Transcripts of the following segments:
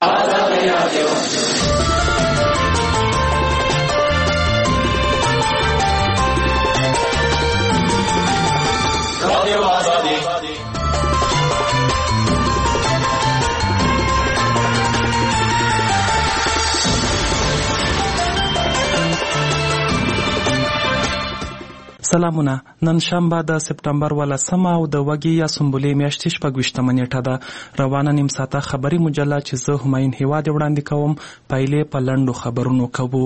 سلامونه. نن شنبه د سپټمبر 18 او د وګي یا سنبلې میاشتې 26 نیټه ده. روانه نیم ساعته خبري مجله چې زه همایون هیواد وړاندې کوم. پایلې په لنډو خبرونو کوو.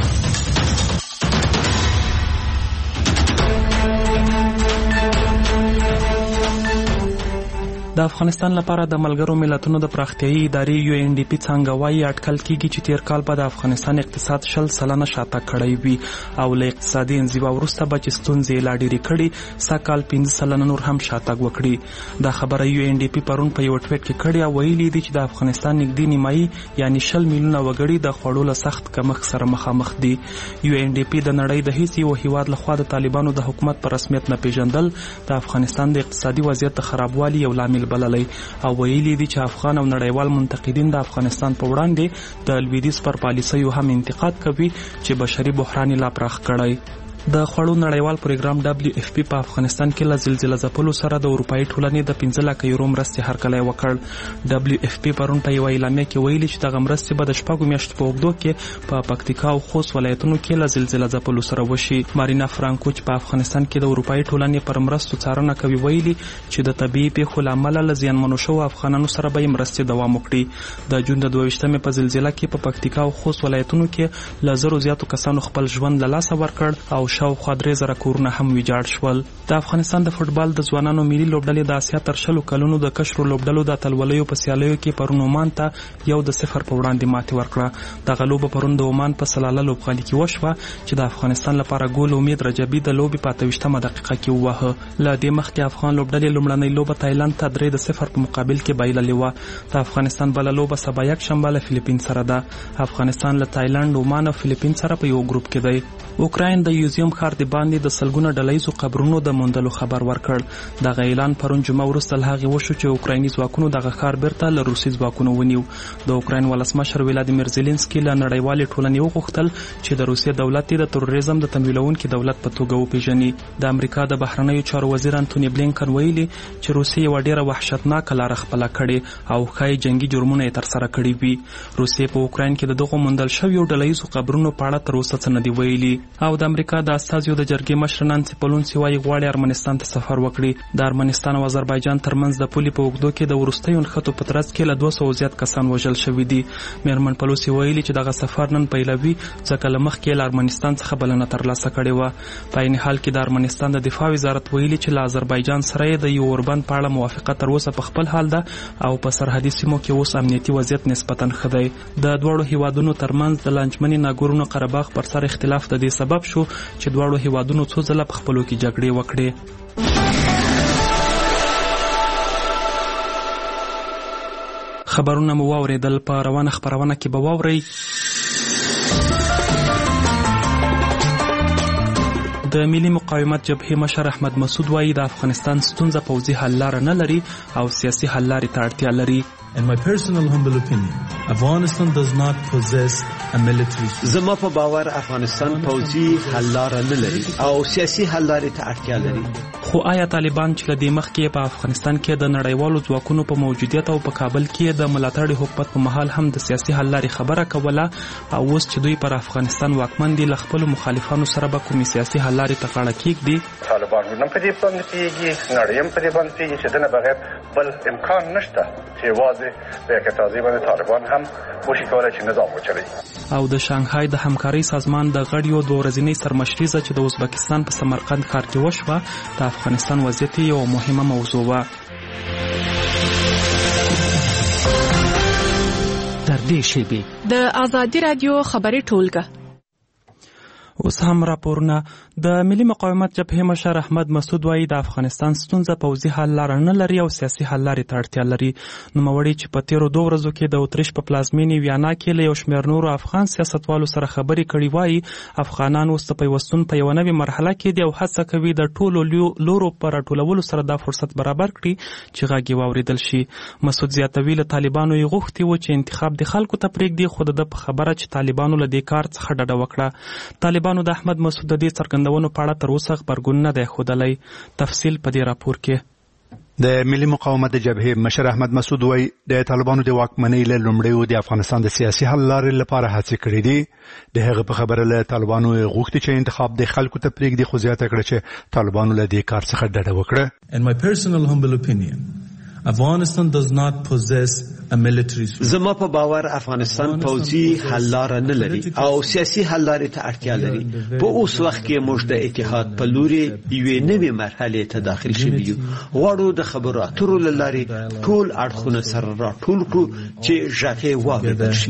د افغانستان لپاره د ملګرو ملتونو د پراختیایي ادارې UNDP څنګه وايي اټکل کیږي چې تیر کال په د افغانستان اقتصاد 0% شاته کړی وي او له اقتصادي انزوا وروسته به چې ستونزې لا ډېرې کړي سږ کال 5% نور هم شاته وکړي. دا خبره UNDP پرون په یو ټویټ کې کړې او ویلي دي چې د افغانستان نږدې نیمایي یعنی 20 میلیونه وګړي د خوړو له سخت کمښت سره مخامخ دي. UNDP د نړۍ د هیڅ یو هیواد لخوا د طالبانو د حکومت په رسمیت نه پیژندل د افغانستان د اقتصادي وضعیت د خرابوالي یو لامل بللی او ویلي دي چې افغان او نړیوال منتقدین د افغانستان په وړاندې د لویدیځ پر پالیسیو هم انتقاد کوي چې بشري بحران لا پراخ کړی. د خوړو نړیوال پروګرام WFP په افغانستان کې له زلزلې ځپلو سره د اروپایي ټولنې د 15 لک یورو مرستې هرکلی وکړ. WFP پرون په یوه اعلامیه کې ویلي چې دغه مرستې به د 6 میاشتو په اوږدو کې په پکتیکا او خوست ولایتونو کې له زلزلې ځپلو سره وشي. مارینا فرانکو چې په افغانستان کې د اروپایي ټولنې پر مرستو څارنه کوي ویلي چې د طبیعي پیښو له امله له زیانمنو شوو افغانانو سره به یې مرستې دوام وکړي. د جون د 22 په زلزله کې په پکتیکا او خوست ولایتونو کې له 1000 زیاتو کسانو خپل ژوند له لاسه ورکړ او شاوخوا 3000 کورونه هم ویجاړ شول. د افغانستان د فوټبال د ځوانانو ملي لوبډلې د اسیا تر 20 کلونو د کشرو لوبډلو د اتلولیو په سیالیو کې پرون عمان ته 1-0 په وړاندې ماتې ورکړه. دغه لوبه پرون د عمان په سلاله لوبغالي کې وشوه چې د افغانستان لپاره ګول امید رجبي د لوبې په 28مه دقیقه کې ووهه. له دې مخکې افغان لوبډلې لومړنۍ لوبه تایلند ته 3-0 په مقابل کې بایللې وه. د افغانستان بله لوبه سبا یکشنبه له فلیپین سره ده. افغانستان له تایلند، عمان او فلیپین سره په یو ګروپ کې دی. اوکراین د یوزیم ښار د باندې د سلګونه ډلهیزو قبرونو د موندلو خبر ورکړ. دغه اعلان پرون جمعه وروسته له هغې وشو چې اوکرایني ځواکونو دغه ښار بیرته له روسي ځواکونو ونیو. د اوکراین ولسمشر ولادیمیر زیلنسکي له نړیوالې ټولنې وغوښتل چې د روسیې دولت د تروریزم د تمویلونکي دولت په توګه وپیژني. د امریکا د بهرنیو چارو وزیر انټونی بلینکن ویلي چې روسیې یوه ډېره وحشتناکه لاره خپله کړې او ښایي جنګي جرمونه یې ترسره کړي وي. روسیې په اوکراین کې د دغو موندل شویو ډلهیزو قبرونو په اړه تر اوسه څه نه دي ویلي. او د امریکا د استازیو د جرګې مشر نانسي پلونسي وايي غواړي ارمنستان ته سفر وکړي. د ارمنستان او آذربایجان ترمنځ د پولې په اوږدو کې د وروستیو نښتو په ترڅ کې له 200 زیات کسان وژل شوي دي. میرمن پلوسی ویلي چې دغه سفر نن پیلوي ځکه له مخکې له ارمنستان څخه بلنه ترلاسه کړې وه. په عین حال کې د ارمنستان د دفاع وزارت ویلي چې له آذربایجان سره یې د یو اوربند په اړه موافقه تر اوسه په خپل حال ده او په سرحدي سیمو کې اوس امنیتي وضعیت نسبتا ښه دی. د دواړو هیوادونو ترمنځ د لانجمنې ناګورنو قرهباغ پر سر اختلاف د دې سبب شو چې دواړو هیوادونو څو ځله په خپلو کې جګړې وکړې. خبرونه مو واورېدل. په روانه خپرونه کې به واورئ د ملي مقاومت جبهې مشر احمد مسعود وایي د افغانستان ستونزه پوځي حل لاره نه لري او سیاسي حل لارې ته اړتیا لري. In my personal humble opinion, Afghanistan does not possess a military solution. زما په باور افغانستان پوځي حل لاره نه لري او سیاسي حل لارې ته اړتیا لري. خو آیا طالبان چې له دې مخکې په افغانستان کې د نړیوالو ځواکونو په موجودیت او په کابل کې د ملاتړي حکومت په مهال هم د سیاسي حل لارې خبره کوله او اوس چې دوی پر افغانستان واکمن دي له خپلو مخالفانو سره به کومې سیاسي حل لارې ته غاړه کېږدي؟ طالبان هم په دې باندې پوهېږي، نړۍ هم په دې باندې پوهېږي چې دنه بغیر بل امکان نشته چې یوازې په یکتازي باندې طالبان هم وشي کولی چې نظام وچلوي. او د شانګهای د همکارۍ سازمان د غړیو د ورځنۍ سرمشریزه چې د ازبکستان په سمرقند ښار کې وشوه د افغانستان وضعیت یوه مهمه موضوع وه. تر دې شیبې د ازادي رادیو خبري ټولګه. اوس هم راپورونه. د ملي مقاومت جبهې مشر احمد مسعود وایي د افغانستان ستونزه پوځي حل لاره نه لري او سیاسي حل لارې ته اړتیا لري. نوموړي چې په تیرو 2 ورځو کې د اتریش په پلازمینې ویانا کې له یو شمېر نورو افغان سیاستوالو سره خبرې کړې وایي افغانان اوس د پیوستون په یوه نوې مرحله کې دي او هڅه کوي د ټولو لورو په راټولولو سره دا فرصت برابر کړي چې غږ یې واورېدل شي. مسعود زیاتوي له طالبانو یې غوښتي و چې انتخاب د خلکو ته پرېږدي خو د په خبره چې طالبانو له دې کار څخه ډډه وکړه. طالبانو د احمد مسعود د دې څرګندونو په اړه تر اوسه غبرګون نه دی ښودلی. تفصیل په دې راپور کې. د ملي مقاومت د جبهې مشر احمد مسعود وایي د طالبانو د واکمنۍ له لومړیو د افغانستان د سیاسي حل لارې لپاره هڅې کړې دي. د هغه په خبره له طالبانو غوښتي چې انتخاب د خلکو ته پرېږدي خو زیاته کړه چې طالبانو له دې کار څخه ډډه وکړه. In my personal humble opinion, Afghanistan does not possess a military solution. زما په باور افغانستان پوځي حل لاره نه لري او سیاسي حل لارې ته اړتیا لري. په اوس وخت کې موږ د اتحاد په لوري یوې نوې مرحلې ته داخل شوي یو. غواړو د خبرو اترو له لارې ټول اړخونه سره راټول کړو چې غږ یې واورېدل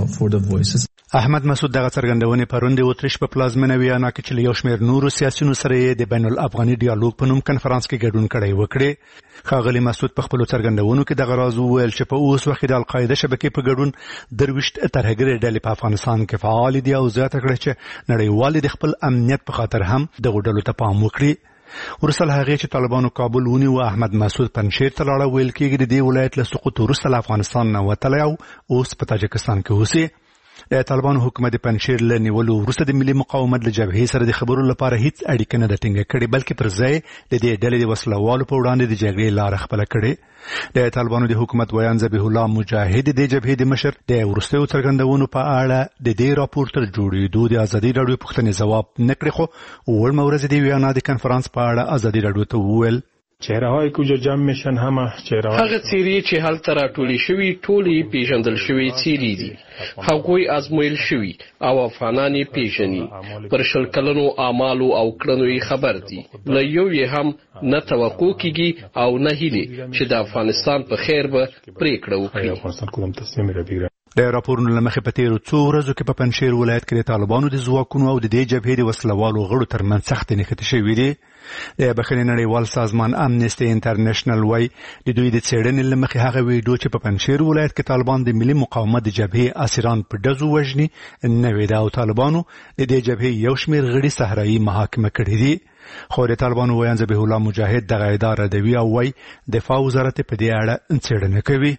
شي. احمد مسعود دغه څرګندونې پرون د اتریش په پلازمینه ویانا کې چې له یو شمېر نورو سیاسیونو سره یې د بین الافغاني ډیالوګ په نوم کنفرانس کې ګډون کړی وکړي. ښاغلي مسعود په خپلو څرګندونو کې دغه راز وویل چې په اوس وخت کې د القاعده شبکې په ګډون 23 ترهګرې ډلې په افغانستان کې فعال دي او زیاته کړه چې نړیوال د خپل امنیت په خاطر هم دغه ډلو ته پام وکړي. ورسره هغه چې طالبانو کابل ونیو احمد مسعود پنجشیر ته لاړ ویل کېږي د دې ولایت له سقوط وروسته له افغانستان نه وتلی او اوس په تاجکستان کې اوسي. د طالبانو حکومت پنجشیر له نیولو وروسته د ملي مقاومت له جبهې سره د خبرو لپاره هیڅ اړیکه نه ده ټینګه کړې بلکې پر ځای د دې ډلې د وسلوالو په وړاندې د جګړې لاره خپله کړې. د طالبانو د حکومت ویان ذبیح الله مجاهد د جبهې د مشر د وروستیو څرګندونو په اړه د دې راپور تر جوړېدو د ازادي راډیو پوښتنې ځواب نه کړی خو وړمه ورځ د ویانا د کنفرانس په اړه ازادي راډیو ته وویل چهره‌های کجا جمع میشن همه چهره‌های هغه څیرې چې هلته راټولې شوي ټولې پیژندل شوي څیرې دي. هغوی ازمویل شوي او افغانان یې پیژني. پر شل کلنو اعمالو او کړنو یې خبر دي. له یو یې هم نه توقع کیږي او نه هیلې چې د افغانستان په خیر به پریکړه وکړي. د راپورونو له مخې په تیرو 2 ورځو کې په پنجشیر ولایت کې د طالبانو د ځواکونو او د دې جبهې د وسلوالو غړو ترمنځ سختې نښتې شوې دي. د بخښنې نړیوال سازمان امنیسټي انټرنیشنل وایي د دوی د څېړنې له مخې هغه ویډیو چې په پنجشیر ولایت کې طالبان د ملي مقاومت د جبهې اسیران په ډزو وژني نوې ده او طالبانو د دې جبهې یو شمېر غړي صحرایي محاکمه کړي دي. خو د طالبانو ویان ذبیح الله مجاهد دغه ادعا ردوي او وایي دفاع وزارت په دې اړه څېړنه کوي.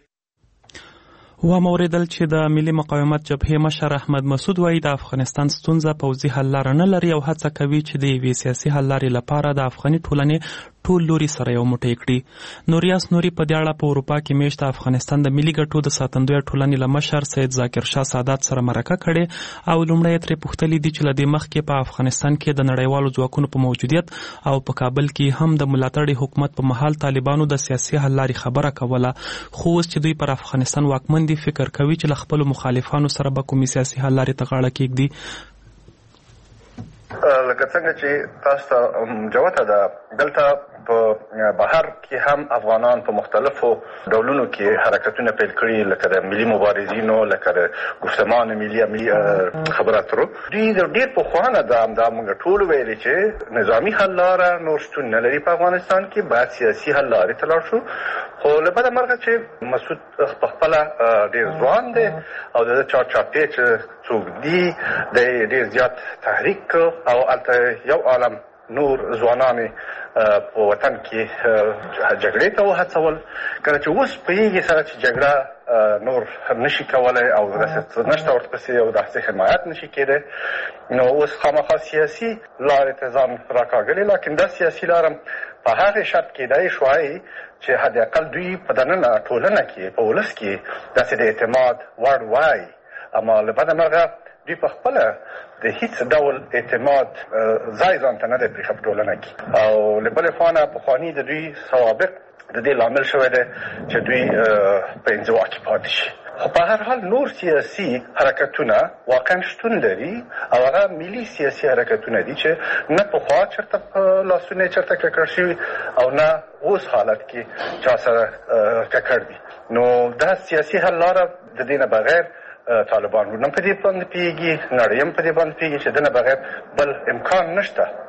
واوریدل چې د ملي مقاومت جبهې مشر احمد مسعود وایي د افغانستان ستونزه پوځي حل لاره نه لري او هڅه کوي چې د یوې سیاسي حل لارې لپاره د افغاني ټولنې ټول لوري سره یو موټی کړي. نوریاس نوري په دې اړه په اروپا کې میشت افغانستان د ملي ګټو د ساتندوی ټولنې له مشر سید ذاکر شاه سادات سره مرکه کړې او لومړی ترې پوښتلي دي چې له دې مخکې په افغانستان کې د نړیوالو ځواکونو په موجودیت او په کابل کې هم د ملاتړي حکومت په مهال طالبانو د سیاسي حل لارې خبره کوله خو اوس چې دوی پر افغانستان واکمن دي فکر کوي چې له خپلو مخالفانو سره به کومې سیاسي حل لارې ته غاړه کېږدي. لکه څنګه چې تاسو ته جوته ده دلته په بهر کې هم افغانان په مختلفو ډولونو کې حرکتونه پیل کړي لکه د ملي مبارزینو لکه د گفتمان ملي خبرو اترو. دوی د ډېر پخوانه دا موږ ټول ویلي چې نظامی حل لاره نور شتون نه لري په افغانستان کې باید سیاسي حل لارې ته لاړ شو. خو له بده مرغه چې مسعود په خپله ډېر ځوان دی او د چاپې چې څوک دي د ډېر زیات تحریک او هلته یو عالم نور ځوانانې په وطن کې جګړې ته وهڅول. کله چې اوس پوهېږي سره چې جګړه نور نشي کولی او داسې نشته ورپسې او داسې حمایت نشي کېدی نو اوس خامخا سیاسي لارې ته ځان راکاږلي. لکن دا سیاسي لاره په هغې شرط کېدای شوای چې حد اقل دوی په دننه ټولنه کې په ولس کې داسې د اعتماد وړ وای. اما له بده مرغه دوی په خپله د هیڅ ډول اعتماد ځای ځان ته نه دی پرېښه په ټولنه کې او له بلې خوا نه پخواني د دوی سوابق د دې لامل شوی دی چې دوی په انزوا کې پاتې شي. خو په هر حال نور سیاسي حرکتونه واقعا شتون لري او هغه ملي سیاسي حرکتونه دي چې نه پخوا چېرته په لاسونه یې چېرته ککړ شوي او نه اوس حالت کې چا سره ککړ دي. نو دا سیاسي حل لاره د دې نه بغیر طالبان هم په دې باندې پوهېږي نړۍ هم په دې باندې پوهېږي چې د نه بغیر بل امکان نشته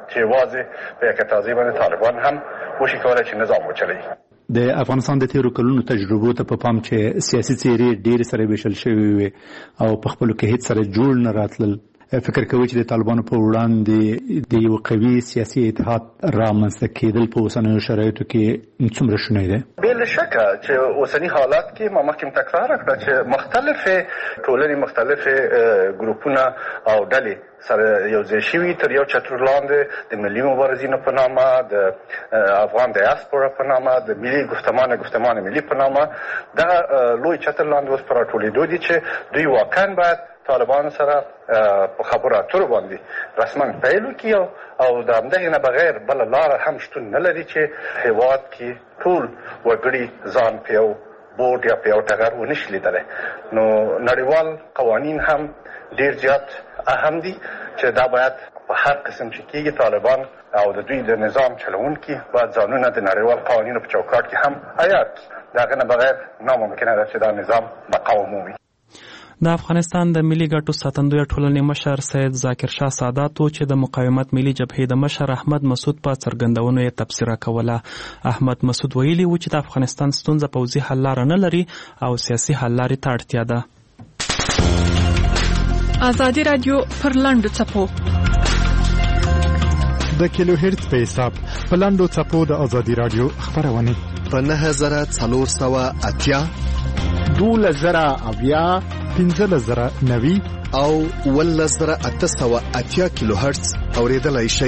چې واځي په یک تازه باندې طالبان هم وشي کولای چې نظام وچلي. د افغانستان د تیرو کلونو تجربو ته په پام چې سیاسي څیرې ډېر سره ویشل شوی وي او په خپل کې هیڅ سره جوړ نه راتلل، فکر کوي چې د طالبانو په وړاندې د یو قوي سیاسي اتحاد رامنځته کېدل په اوسنیو شرایطو کې څومره شونی دی؟ بلا شک چې اوسنی حالات کې ما مخکې تکرار کړ چې مختلفه ټولنې مختلفه ګروپونه او ډلې سره یو ځای شوي تر یو چتر لاندې د ملي مبارزینو په نامه، د افغان دیاسپورا په نامه، د ملي گفتمان ملي په نامه دا لوی چتر لاندې اوس پر ټولېدو دي چې دوی واقعا باید طالبان سره په خبرو اترو باندې رسما پیل وکړي او د همدغې نه بغیر بله لاره هم شتون نه لري چې هېواد کې ټول وګړي ځان په یو بورډ یا په یو ټغر ونشي لیدلی. نو نړیوال قوانین هم ډېر زیات اهم دي چې دا باید په هر قسم چې کېږي طالبان او د دوی د نظام چلوونکي باید ځانونه د نړیوال قوانینو په چوکاټ کې هم عیار کړي. د هغې نه بغیر ناممکنه ده چې دا نظام بقا ومومي. د افغانستان د ملي ګټو ساتندوی ټولنې مشر سید ذاکر شاه سادات چې د مقاومت ملي جبهې د مشر احمد مسعود په څرګندونو یې تبصره کوله. احمد مسعود ویلي و چې د افغانستان ستونزه پوځي حل لاره نه لري او سیاسي حل لارې ته اړتیا ده. ازادي رادیو پر لاندو چپو د کیلو هرتز په حساب په لاندو چپو د ازادي رادیو خبرونه په 9480 2000 1590 او 1880 کیلو هرتز اوریدلای شئ.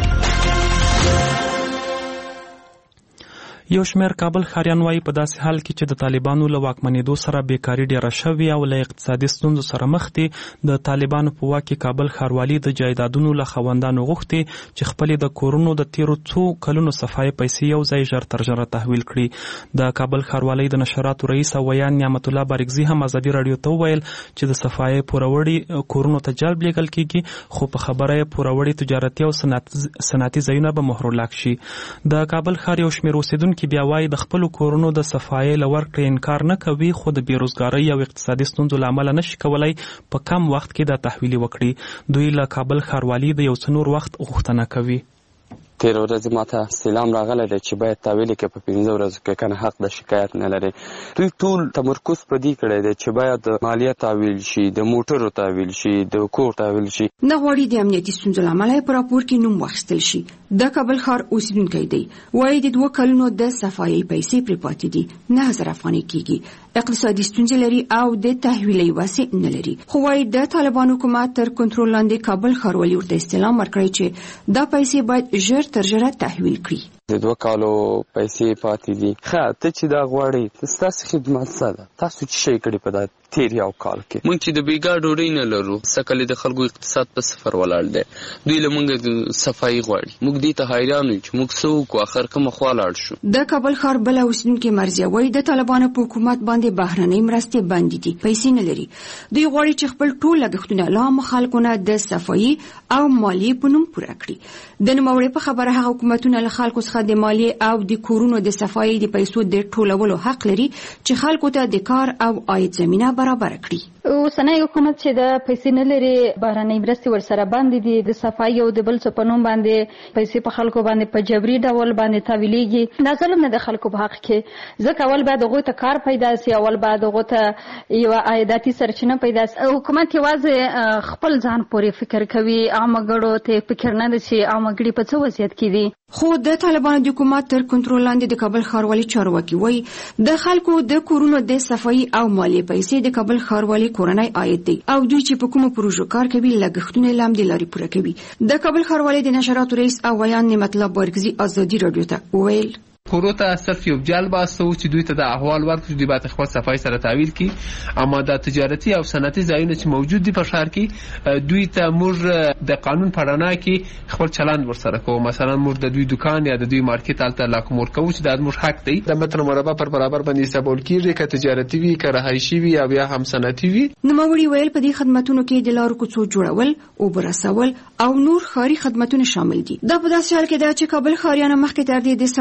یو شمېر کابل ښاریان وایي په داسې حال کې چې د طالبانو له واکمنېدو سره بیکاري ډېره شوې او له اقتصادي ستونزو سره مخ دي، د طالبانو په واک کې کابل ښاروالي د جایدادونو له خاوندانو غوښتي چې خپلې د کورونو د تیرو څو کلونو صفایي پیسې یو ځای ژر تر ژره تحویل کړي. د کابل ښاروالۍ د نشراتو رئیس او ویان نعمت الله بارکزي هم ازادي راډیو ته وویل چې د صفایي پوروړي کورونو ته جلب لیږل کیږي، خو په خبره یې پوروړي تجارتي او صنعتي ځایونه به مهرلاک شي. د کابل ښار یو شمېر اوسېدونکي بیا وایي د خپلو کورونو د صفایي له ورکړې انکار نه کوي، خو د بیروزګارۍ او اقتصادي ستونزو له امله نشي کولی په کم وخت کې دا تحویل وکړي. دوی له کابل ښاروالي د یو څه نور وخت غوښتنه کوي. تیر ورځ ماته استعلام راغلی دی چې باید تحویل کې په 15 ورځو کې کنه حق د شکایت نه لري. دوی ټول تمرکز په دې کړی دی چې باید د مالیه تحویل شي، د موټرو تحویل شي، د کور تحویل شي. نه غواړي د امنیتي ستونزو له امله په راپور کې نوم واخیستل شي. د کابل ښار اوسیدونکی دی، وایي د 2 کلونو د صفایي پیسې پرې پاتې دي، 9000 افغانۍ کېږي، اقتصادي ستونزې لري او د تحویلي وسې نه لري. خو وایي د طالبانو حکومت تر کنټرول لاندې کابل ښاروالي ورته استعلام ورکړی چې دا پیسې باید ژر تر ژره تحویل کړي. د 2 کالو پیسې پاتې دي. ته چې دا غواړي ستاسو خدمت څه ده؟ تاسو چې شي کړي په دا تیر یو کال کې مونږ چې د بیګا ډوډۍ نه لرو، سکه د خلکو اقتصاد په صفر ولاړ دی. دوی له مونږ صفایي غواړي، مونږ دې ته حیران یو چې مونږ څه وکړو، اخر کومه خوا لاړ شو. د کابل ښار بل اوسیدونکي مرزیه وایي د طالبانو په حکومت باندې بهرنۍ مرستې بندې دي، پیسې نه لري. دوی غواړي چې خپل ټول لګښتونه له عامو خلکو نه د صفایي او مالیې په نوم پوره کړي. د نوموړي په خبره هغه حکومتونه له خلکو څخه د مالیې او د کورونو د صفایي د پیسو د ټولولو حق لري چې خلکو ته د کار او عاید زمینه برابر کړي. اوسنی حکومت چې د پیسې نه لري، بهرنۍ مرستې ورسره بندې دي، د صفایي او د بل څه په نوم باندې پیسې په خلکو باندې په جبري ډول باندې تحویلېږي. دا ظلم نه د خلکو په حق کې، ځکه اول باید هغوی ته کار پیدا سي، اول باید هغوی ته یوه عایداتي سرچینه پیدا سي. حکومت یوازې خپل ځان پورې فکر کوي، عامه ګړو ته فکر نه ده چې عامه ګړي په څه وضعیت کې دي. خو د طالبانو د حکومت تر کنټرول لاندې د کابل ښاروالي چارواکي وایي د خلکو د کورونو د صفایي او مالیې پیسې د کابل ښاروالي کورنۍ عاید دی او دوی چې په کومو پروژو کار کوي لګښتونه یې له لارې پوره کوي. د کابل ښاروالي د نشراتو رئیس او ویان نعمت الله بارکزي ازادي راډیو ته وویل کورو ته صرف یو جال باسته و چې دوی ته د احوال ورکړي، دوی باید خپل صفای سره تعویل کړي. اما د تجارتي او صنعتي ځایونه چې موجود دي په ښار کې، دوی ته موږ د قانون په رڼا کې خپل چلند ورسره کوو. مثلا موږ د دوی دکان یا د دوی مارکیټ هلته لاکوم ورکوو چې دا زموږ حق دی. د متر مربع پر برابر باندې حسابول کېږي، که تجارتي وي، که رهایشي وي، یا هم صنعتي وي. نوموړي ویل په دې خدماتونو کې د لارو کوڅو جوړول، اوبه رسول او نور ښاري خدماتونه شامل دي. دا په داسې حال کې ده چې کابل ښاریانو مخکې تر دې د سړکونو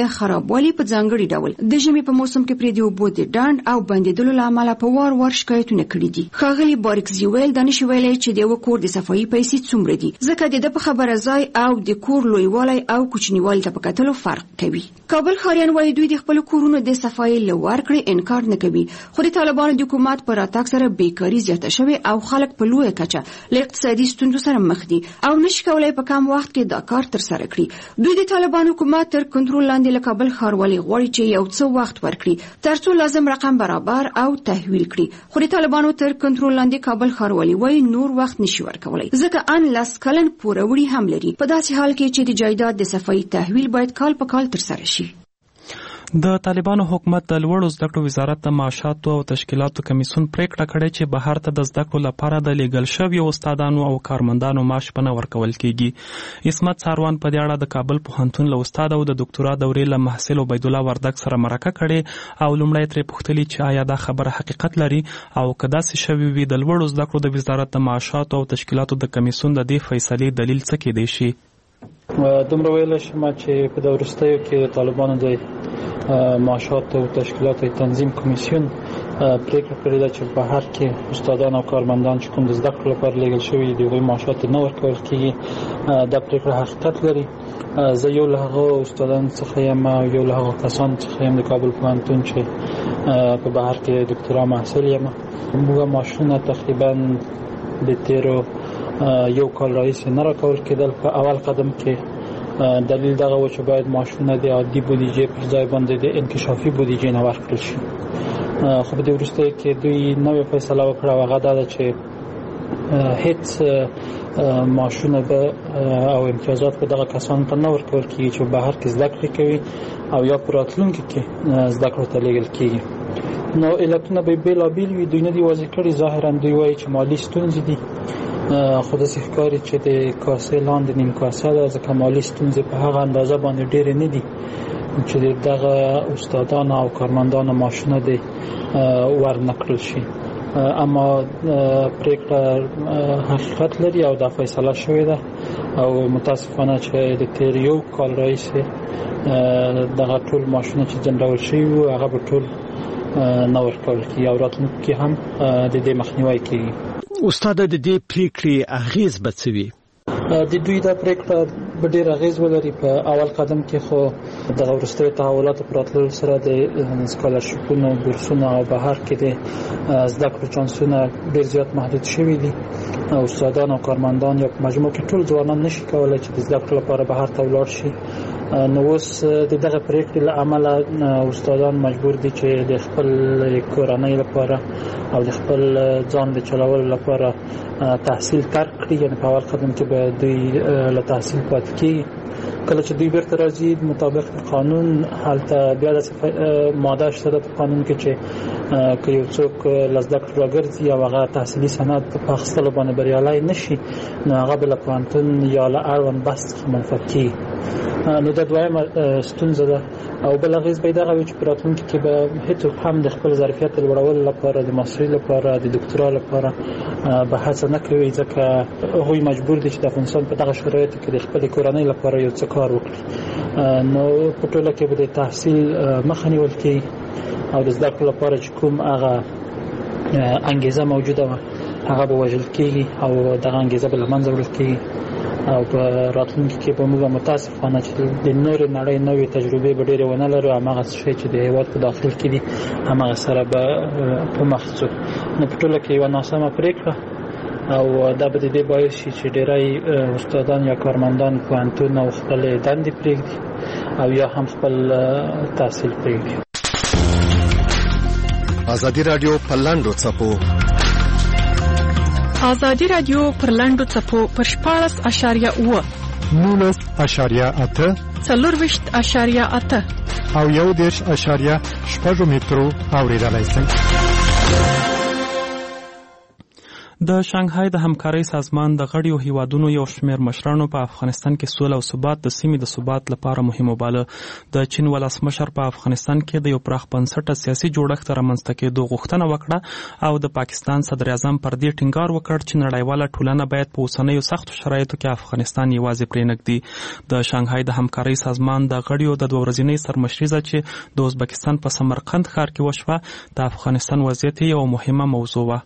د خرابوالي په ځانګړي ډول د ژمي په موسم کې پرې د اوبو د ډاند او بندیدلو له امله په وار شکایتونه کړي دي. ښاغلي بارکزي ویل دا نشي ویلی چې د یو کور د صفایي پیسې څومره دي، ځکه د په خبره ځای او د کور لویوالی او کوچنیوالی ته په کتلو فرق کوي. کابل ښاریان وايي دوی د خپل کورونو د صفایي له ورکړې انکار نه کوي، خو د طالبانو د حکومت پر راتګ سره بیکاري زیاته شوې او خلک په لویه کچه له اقتصادي ستونزو سره مخ دي او نشي کولای په کم وخت کې دا کار ترسره کړي. دوی د طالبانو حکومت تر کنټرول لاندې له کابل ښاروالۍ غواړي چې یو څه وخت ورکړي ترڅو لازم رقم برابر او تحویل کړي، خو د طالبانو تر کنټرول لاندې کابل ښاروالۍ وايي نور وخت نشي ورکولای ځکه ان لاس کلن پوروړي هم لري، په داسې حال کې چې د جایداد د صفایي تحویل باید کال په کال ترسره شي. د طالبانو حکومت د لوړو زده کړو وزارت د معاشاتو او تشکیلاتو کمیسیون پریکړه کړې چې بهر ته د زده کړو لپاره د لیږل شویو استادانو او کارمندانو معاش په نه ورکول کیږي. عصمت ساروان په دې اړه د کابل پوهنتون له استاد او د ډاکټرا دورې له محصل عبید الله وردګ سره مرکه کړې او لومړی ترې پوښتلي چې آیا دا خبره حقیقت لري او که داسې شوي وي د لوړو زده کړو د وزارت د معاشاتو او تشکیلاتو د کمیسیون د دې فیصلې دلیل څه کیدی شي. دومره ویلی شم چې په د وروستیو کې د طالبانو د معاشات او تشکیلات تنظیم کمیسیون پریکړه کړې ده چې بهر کې استادان او کارمندان چې کوم د زده کړو لپاره لیږل شوي دي هغوی معاشات نه ورکول کېږي. دا پریکړه حقیقت لري. زه یو له هغو استادانو څخه یم او یو له هغو کسانو څخه یم د کابل پوهنتون چې په بهر کې ډاکټرا محصل یم. موږ معاشونه تقریبا د تیرو یو کال راهیسې نه راکول کېدل. په اول قدم کې دلیل دغه و چې باید معاشونه د عادي بودیجې پر ځای باندې د انکشافي بودیجې نه ورکړل شي، خو په دې وروستیو کې دوی نوې فیصله وکړه او هغه دا ده چې هیڅ معاشونه به او امتیازات به دغه کسانو ته نه ورکول کېږي چې بهر کې زده کړې کوي او یا په راتلونکي کې زده کړو ته لیږل کېږي. نو علتونه به بېلابېل وي، دوی نه دي واضح کړي. ظاهرا دوی وایي چې مالي ستونزې دي، خو داسې ښکاري چې د کاسې لاندې نیم کاسه ده، ځکه مالي ستونزې په هغه اندازه باندې ډېرې نه دي چې دغه استادانو او کارمندانو معاشونه دې ورنه کړل شي. اما پریکړه حقیقت لري او دا فیصله شوې ده او متاسفانه چې د تیر یو کال راهیسې دغه ټول معاشونه چې ځنډول شوي وو هغه به ټول نه ورکول کېږي او راتلونکي کې هم د دې مخنیوی کېږي. استاد د دې پریکړې اغیز به څه وي؟ د دوی دا پریکړه به ډېر اغیز ولري. په اول قدم کې خو دغه وروستیو تحولاتو په راتللو سره د سکالرشیپونو، بورسونو او بهر کې د زده کړو چانسونه ډېر زیات محدود شوي دي. استادان او کارمندان یا په مجموع کې ټول ځوانان نشي کولی چې د زده کړو لپاره بهر ته ولاړ شي. نو اوس د دغه پریکړې له امله استادان مجبور دي چې د خپل کورنۍ لپاره او د خپل ځان د چلولو لپاره تحصیل ترک کړي. یعنې په اول قدم کې به دوی له تحصیل پاتې کېږي. کله چې دوی بیرته راځي مطابق قانون هلته بیا داسې ماده شته په قانون کې چې که یو څوک له زده کړو راګرځي او هغه تحصیلي سند په اخیستلو باندې بریالی نشي نو هغه به له پوهنتون یا له اړوند بحث څخه منفعت کېږي. نو دا دویمه ستونزه ده. او بل اغیز به دغه وي چې په راتلونکي کې به هیڅوک هم د خپل ظرفیت لوړولو لپاره د ماسترۍ لپاره د ډاکټرا لپاره به هڅه نه کوي، ځکه هغوی مجبور دي چې د افغانستان په دغه شرایطو کې د خپلې کورنۍ لپاره یو څه کار وکړي. نو په ټوله کې به د تحصیل مخه نیول کېږي او د زده کړو لپاره چې کوم هغه انګیزه موجوده وه هغه به وژل کېږي او دغه انګیزه به له منځه وړل کېږي. او په راتلونکي کې به موږ متاسفانه چې د نورې نړۍ نوې تجربې به ډېرې ونه لرو، هماغه شی چې د هېواد په داخل کې دي هماغه سره به په مخ ځو. نو په ټوله کې یوه ناسمه پرېکړه او دا به د دې باعث شي چې ډېری استادان یا کارمندان پوهنتون او خپلې دندې پرېږدي او یا هم خپل تحصیل پرېږدي. ازادي راډیو په لاندو څپو ازادي راډیو پر لاندو څپو پر 14.8 19.8 4.8 او 1.6 مترو اوریدلای شئ. د شانګهای د همکارۍ سازمان د غړیو هیوادونو یو شمېر مشرانو په افغانستان کې سوله او ثبات د سیمې د ثبات لپاره مهم وباله. د چین ولسمشر په افغانستان کې د یو پراخ بنسټه سیاسي جوړښت رامنځته کېدو غوښتنه وکړه او د پاکستان صدر اعظم پر دې ټینګار وکړ چې نړیواله ټولنه باید په اوسنیو سختو شرایطو کې افغانستان یوازې پرېنږدي. د شانګهای د همکارۍ سازمان د غړیو د 2 ورځنۍ سرمشریزه چې د ازبکستان په سمرقند ښار کې وشوه د افغانستان وضعیت یو مهمه موضوع وه.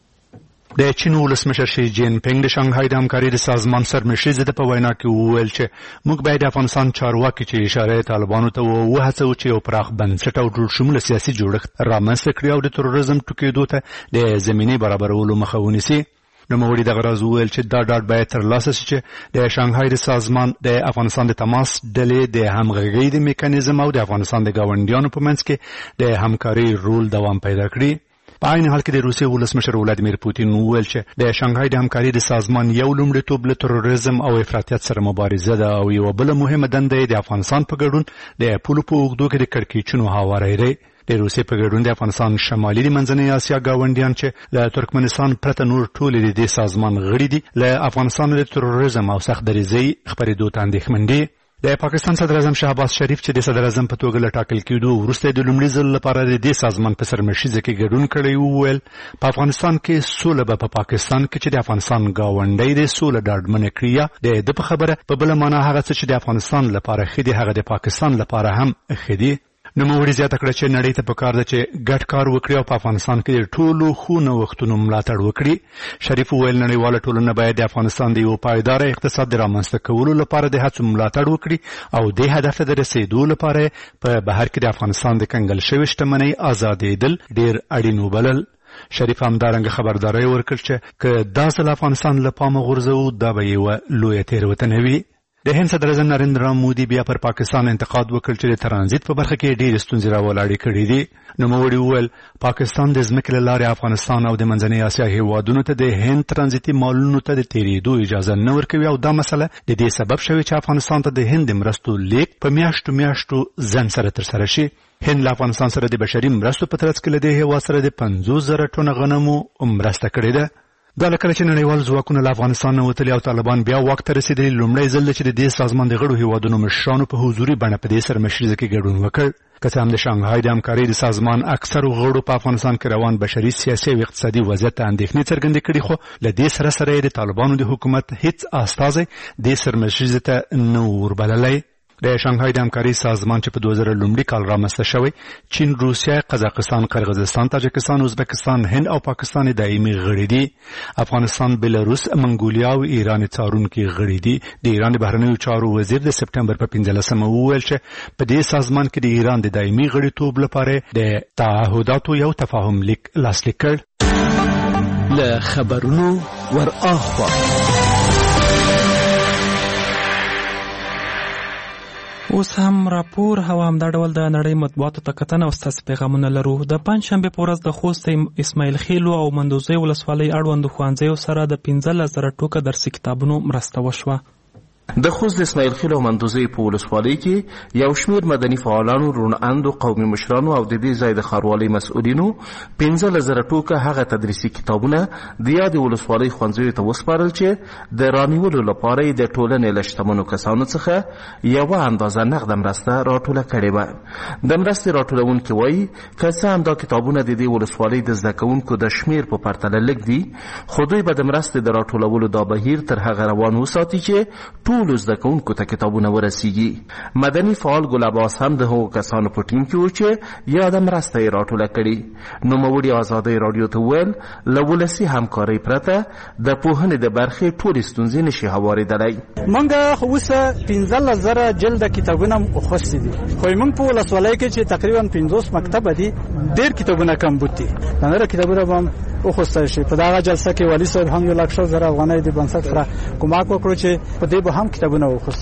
د چین ولسمشر شي جین پینګ د شانګهای د همکارۍ د سازمان سرمشریزه د په وینا کې وویل چې موږ باید د افغانستان چارواکي چې اشاره طالبانو ته وهڅوو چې یو پراخ بنسټ او ټول شموله سیاسي جوړښت رامنځته کړي او د تروریزم ټوکېدو ته د زمینې برابرولو مخه ونیسي. نوموړي دغه راز وویل چې دا ډاډ باید ترلاسه شي چې د شانګهای د سازمان د افغانستان د تماس ډلې د همغږۍ د میکانیزم او د افغانستان د ګاونډیانو په منځ کې د همکارۍ رول دوام پیدا کړي. په عین حال کې د روسیې ولسمشر ولادیمیر پوتین وویل چې د شانګهای د همکارۍ د سازمان یو لومړیتوب له تروریزم او افراطیت سره مبارزه ده او یو بل مهمه دنده د افغانستان په ګډون د پولو په اوږدو کې د کړکېچونو هواری دی. د روسیې په ګډون د افغانستان شمالي د منځنۍ اسیا ګاونډیان چې له ترکمنستان پرته نور ټول د دې سازمان غړي دي له افغانستان د تروریزم او سخت دریځۍ خپرېدو ته اندېښمن دي. د پاکستان صدر اعظم شهباز شریف چې د صدر اعظم په توګه له ټاکل کېدو وروسته د لومړي ځل لپاره د دې سازمان په سرمشریزه کې ګډون کړی وویل په افغانستان کې سوله به په پاکستان کې چې د افغانستان ګاونډی د سوله ډاډمنه کړي یا د په خبره په بله معنا هغه څه چې د افغانستان لپاره ښه دي هغه د پاکستان لپاره هم ښه دي. نوموړي زیاته کړه چې نړۍ ته پکار ده چې ګډ کار وکړي او په افغانستان کې د ټولو ښو نوښتونو ملاتړ وکړي. شریف وویل نړیواله ټولنه باید د افغانستان د یو پایداره اقتصاد د رامنځته کولو لپاره د هڅو ملاتړ وکړي او دې هدف ته د رسېدو لپاره په بهر کې د افغانستان د کنګل شوې شتمنۍ ازادېدل ډېر اړین وبلل. شریف همدارنګه خبرداری ورکړ چې که دا ځل افغانستان له پامه غورځوو دا به یوه لویه تېروتنه وي. د هند صدر اعظم نریندرا مودي بیا پر پاکستان انتقاد وکړ چې د ترانزیت په برخه کې ډېرې ستونزې راولاړې کړې دي. نوموړي وویل پاکستان د ځمکې له لارې افغانستان او د منځنۍ اسیا هیوادونو ته د هند ترانزیتي مالونو ته د تېرېدو اجازه نه ورکوي او دا مسله د دې سبب شوې چې افغانستان ته د هند د مرستو لیږد په میاشتو ځنډ سره ترسره شي. هند له افغانستان سره د بشري مرستو په ترڅ کې له دې هیواد سره د 50,000 ټنه غنمو مرسته کړې ده. دا لکه چې نړیوال ځواکونه له افغانستان نه وتلي او طالبان بیا واک ته رسېدلي لومړی ځل چې د دې سازمان د غړو هیوادونو مشرانو په حضوري بڼه په دې سرمشریزه کې ګډون وکړ. که څه هم د شانګهای د همکارۍ د سازمان اکثرو غړو په افغانستان کې روان بشري سیاسي او اقتصادي وضعیت ته اندېښنې څرګندې کړي خو له دې سره یې د طالبانو د حکومت هیڅ استازی دې سرمشریزې ته نه وربللی. د شانګهای د همکارۍ سازمان چې په 2000 لومړي کال رامنځته شوی چین، روسیه، قزاقستان، قرغیزستان، تاجکستان، ازبکستان، هند او پاکستان دایمي غړي دي. افغانستان، بلاروس، منګولیا او ایران څارونکي غړي دي. د ایران د بهرنیو چارو وزیر د سپټمبر په 15 وویل چې په دې سازمان کې د ایران د دایمي غړیتوب لپاره د تعهداتو یو تفاهم لیک لاسلیک کړ. له خبرونو ور اخوا اوس هم راپور هوا هم دا ډول د نړۍ مطبوعاتو ته کتنه او ستاسې پیغامونه لرو. د پنجشنبې په ورځ د خوست اسماعیل خیلو او مندوزۍ ولسوالۍ اړوندو ښوونځیو سره د 15,000 ټوکه درسي کتابونو مرسته وشوه. د خوست د اسماعیل خیل او مندوزۍ په ولسوالۍ کې یو شمېر مدني فعالانو، روڼاندو، قومي مشرانو او د دې ځای د ښاروالۍ مسؤلینو 15,000 ټوکه هغه تدریسي کتابونه د یادې ولسوالۍ ښوونځیو ته وسپارل چې د رانیولو لپاره یې د ټولنې له شتمنو کسانو څخه یوه اندازه نغده مرسته راټوله کړې وه. د مرستې راټولونکي وایي که څه هم دا کتابونه د دې ولسوالۍ د زده کوونکو د شمېر په پرتله لږ دي، خو دوی به د مرستې د راټولولو دا بهیر تر هغه روان وساتي چې ټولو زده کوونکو ته کتابونه ورسیږي. مدني فعال ګل عباس هم د هغو کسانو په ټیم کې و چې یاده مرسته یې راټوله کړي. نوموړي ازادۍ راډیو ته وویل له ولسي همکارۍ پرته د پوهنې د برخې ټولې ستونزې نشي هوارېدلی. موږ خو اوسه 15,000 جلده کتابونه خوښتي دي، خو موږ په ولسوالۍ کې چې تقریبا 50 مکتب دي ډېر کتابونه کم بوتي. نور کتابونه هم وخوستل شي. په دغه جلسه کې والي صاحب هم 1,00,000 افغانۍ د بنسټ سره کومک وکړو چې په دې به هم کتابونه وخوستل شي.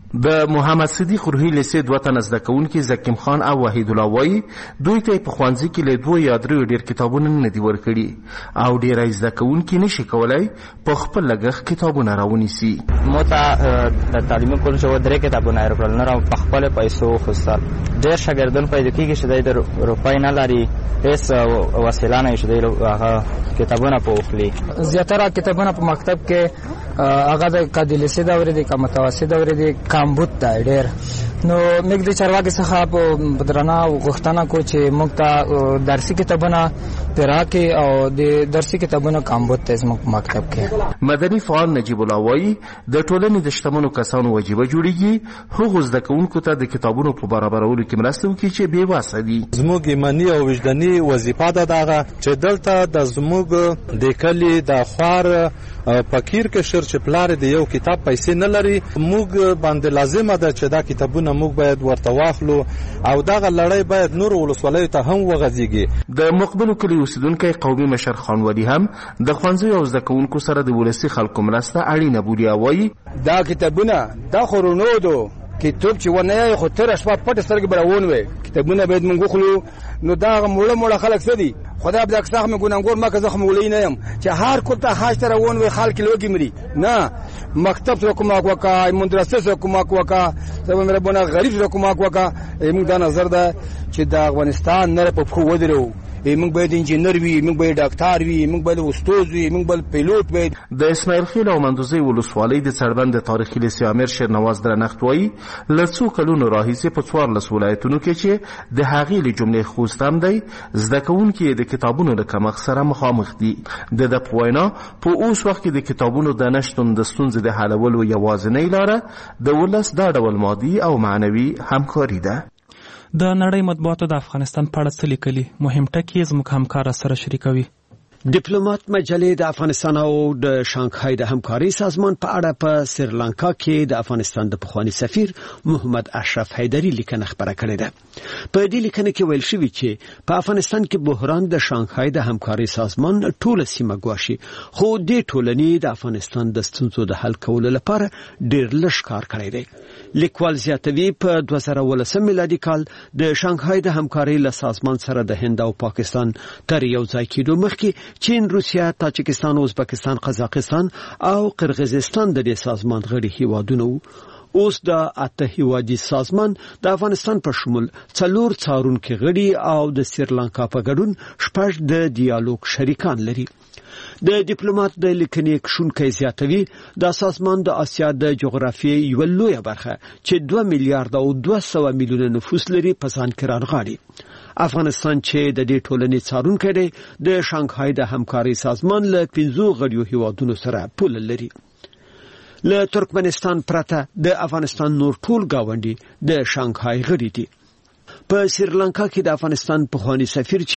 د محمد صدیق روهیل سه دوه تن زده کوونکي زکیم خان او وحید الله وای دوی ته په خوانځي کې له 2 یا 3 ډیر کتابونه نه دی ورکړي او ډیر زده کوونکي نشي کولای په خپل لګښ کتابونه راونیسي. مو ته د تعلیمي کولج و 3 کتابونه ورکړل نه په خپل پیسو خسر ډیر شاګردان پیدا کیږي چې د روپای نه لري هیڅ وسیله نه شي هغه کتابونه په وخلي. زیاتره کتابونه په مکتب کې هغه د قادلسی دورې د متوسط دورې د کامبوت دا ډیر نو موږ د چارواکي څخه په درنه غوښتنه کو چې موږ ته درسي کتابونه پراکي او د درسي کتابونو کامبوت ته زموږ مکتب کې. مدني فعال نجیب الله وای د ټولنې د شتمنو کسانو واجب جوړیږي هغه زده کوونکو ته د کتابونو په برابرولو کې مرسته وکړي چې بې واسه دي. زموږ ایمانی او وجداني وظیفه ده دغه چې دلته د زموږ د کلی د خوار فقیر کې شر چې پلار دی یو کتاب پیسې نه لري موږ باندې لازمه ده چې دا کتابونه موږ باید ورته واخلو او دغه لړۍ باید نور ولسوالیو ته هم وغځيږي. د مقبلو کلی اوسیدونکو قومي مشر خان ولی هم د خوانځي او زده کوونکو سره د ولسی خلکو مرسته اړینه بولي وایي دا کتابونه د خورونو دو کتاب چې ونه خو تر شپه پټ سترګې براون وي کتابونه باید موږ خلو نو دا مړه خلک سدي خدا به دغه څخه ګونګور ما که زخم ولې نه يم چې هر کوته حاج تر ون وي خلک لوګي مري نه مکتب سره کومه وکا مدرسه سره کومه وکا سبا مې ربونه غریب سره کومه وکا موږ دا نظر ده چې د افغانستان نه په خو ودرو موږ باید انجینر وي موږ باید ډاکټر وي موږ باید استاد وي موږ باید پیلوټ وي. د اسماعیل خیل او مندوزي ولسوالۍ د څربند تاریخي لیسې امیر شیرنواز درنښت وایي له څو کلونو راهیسې په 14 ولایتونو کې چې د هغې له جملې خوست هم دی زده کوونکي د کتابونو له کمښت سره مخامخ دي. د په وینا په اوس وخت کې د کتابونو د نشتون د ستونزې د حلولو یوازینۍ لاره د ولس دا ډول مادي او معنوي همکاري ده. د نړۍ مطبوعاتو د افغانستان په اړه څه لیکلي مهم ټکي زموږ همکار سره شریکوي. ډیپلوماټ مجلې د افغانستان او د شانګهای د همکاري سازمان په اړه په سریلانکا کې د افغانستان د پخوانی سفیر محمد اشرف حیدری لیکنه خبره کړې ده. په دې لیکنه کې ویل شوی چې په افغانستان کې بحران د شانګهای د همکاري سازمان ټوله سیمه ګواښي خو د ټولنې د افغانستان د ستونزو د حل کولو لپاره ډېر لږ کار کړی دی. لیکوال زیاتوي په 2019 میلادي کال د شانګهای د همکاري له سازمان سره د هند او پاکستان تر یو ځای کېدو مخکې چین، روسیا، تاجکستان، ازبکستان، قزاقستان او قرغیزستان د دې سازمان غړي هیوادونه وو. اوس د اته هیوادي سازمان د افغانستان په شمول 4 څارونکو غړي او د سریلانکا په ګډون 6 د ډیالوګ شریکان لري. د ډیپلوماټ د لیکنې کښونکي زیاتوي د سازمان د آسیا د جغرافیې یو لویه برخه چې 2 میلیارډ او 200 میلیونه نفوس لري په ځان کې رانغاړي. افغانستان چې د دې ټولنې څارونکی دی د شانګهای د همکاري سازمان له 15 غړیو هیوادونو سره پوله لري. له ترکمنستان پرته د افغانستان نور ټول گاونډي د شانګهای غړي دي. په سریلانکا کې د افغانستان پخوانی سفیر چې